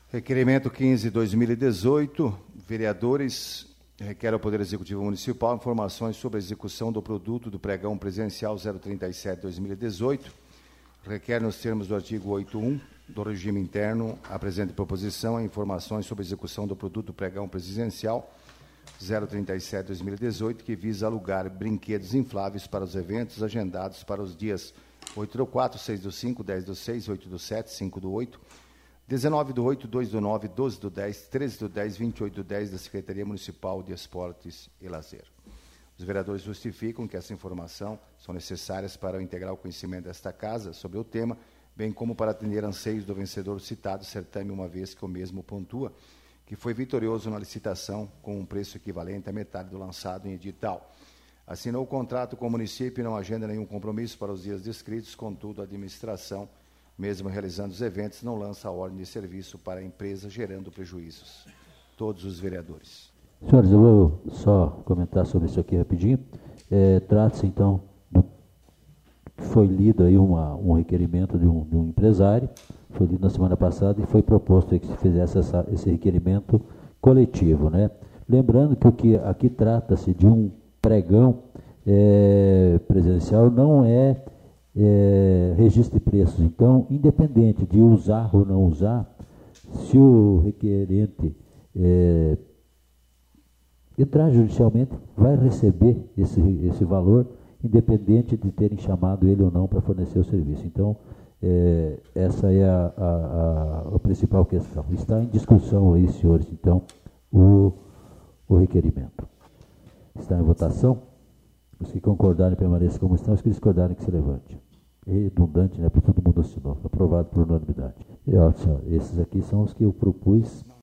Requerimento 15/2018, vereadores, requer ao Poder Executivo Municipal informações sobre a execução do produto do pregão presidencial 037/2018, requer nos termos do artigo 81 do regime interno a presente proposição informações sobre a execução do produto do pregão presidencial 037/2018, que visa alugar brinquedos infláveis para os eventos agendados para os dias 8/4, 6/5, 10/6, 8/7, 5/8, 19/8, 2/9, 12/10, 13/10, 28/10 da Secretaria Municipal de Esportes e Lazer. Os vereadores justificam que essa informação são necessárias para integrar o conhecimento desta Casa sobre o tema, bem como para atender anseios do vencedor citado certame, uma vez que o mesmo pontua que foi vitorioso na licitação com um preço equivalente à metade do lançado em edital. Assinou o contrato com o município e não agenda nenhum compromisso para os dias descritos, contudo, a administração, mesmo realizando os eventos, não lança a ordem de serviço para a empresa, gerando prejuízos. Todos os vereadores. Senhores, eu vou só comentar sobre isso aqui rapidinho. Trata-se, então, foi lido aí um requerimento de um empresário, foi lido na semana passada e foi proposto aí que se fizesse esse requerimento coletivo, né? Lembrando que o que aqui trata-se de um pregão presencial, não é registro de preços. Então, independente de usar ou não usar, se o requerente entrar judicialmente, vai receber esse valor, independente de terem chamado ele ou não para fornecer o serviço. Então, essa é a principal questão. Está em discussão aí, senhores, então, o requerimento. Está em votação. Os que concordarem permaneçam como estão, os que discordarem que se levante. É redundante, né? Porque todo mundo assinou. Aprovado por unanimidade. E, ó, senhor, esses aqui são os que eu propus